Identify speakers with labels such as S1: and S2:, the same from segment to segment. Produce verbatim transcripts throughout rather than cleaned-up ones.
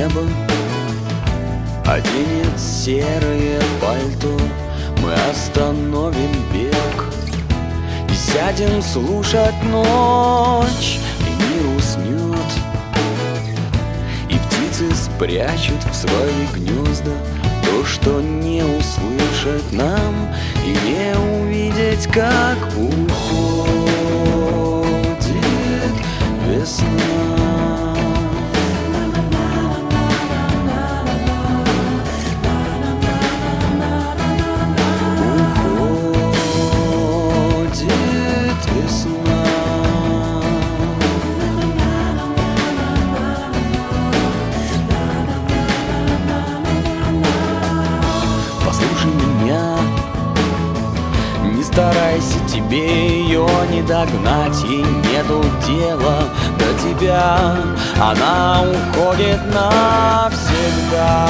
S1: небо оденет серое пальто. Мы остановим бег и сядем слушать ночь, и мир уснет, и птицы спрячут в свои гнезда то, что не услышать нам и не увидеть, как уходит весна. Старайся, тебе ее не догнать, ей нету дела до тебя, она уходит навсегда.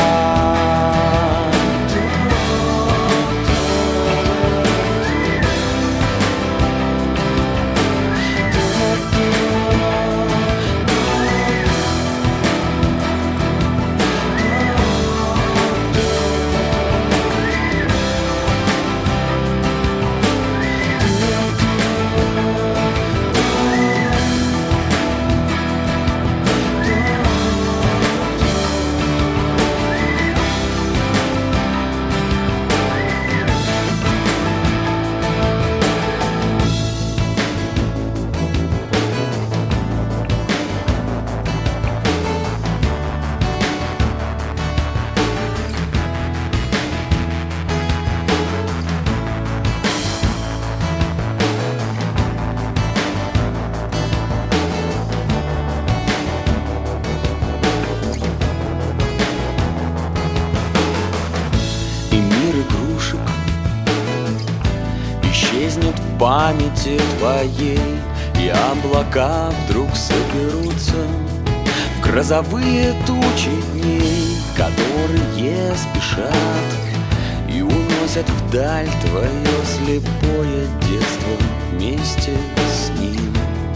S1: Исчезнет в памяти твоей, и облака вдруг соберутся в грозовые тучи дней, которые спешат и уносят вдаль твое слепое детство вместе с ним.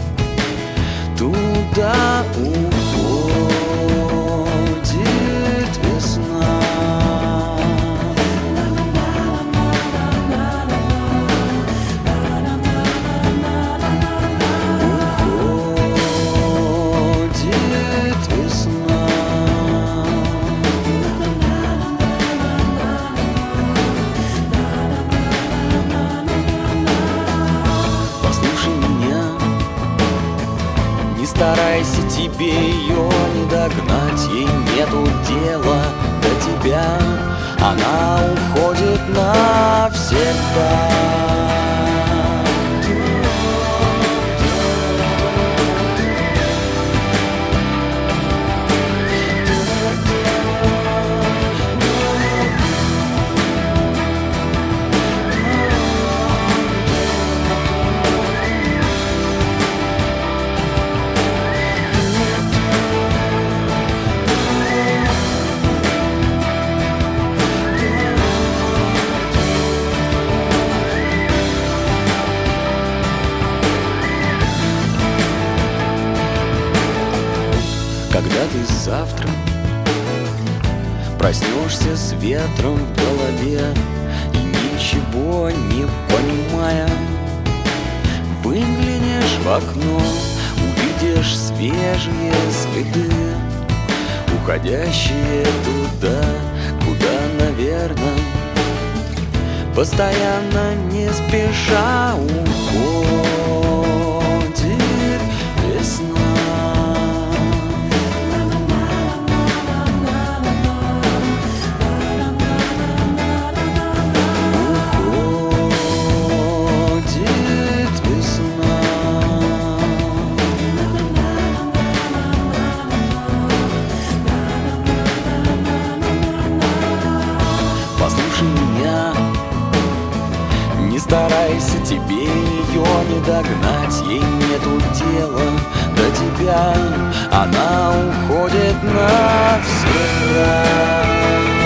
S1: Туда уходит весна. Старайся, тебе ее не догнать, ей нету дела до тебя, она уходит навсегда. Когда ты завтра проснешься с ветром в голове и ничего не понимая, выглянешь в окно, увидишь свежие следы, уходящие туда, куда, наверное, постоянно не спеша уходит весна. Старайся, тебе ее не догнать, ей нету дела до тебя, она уходит навсегда.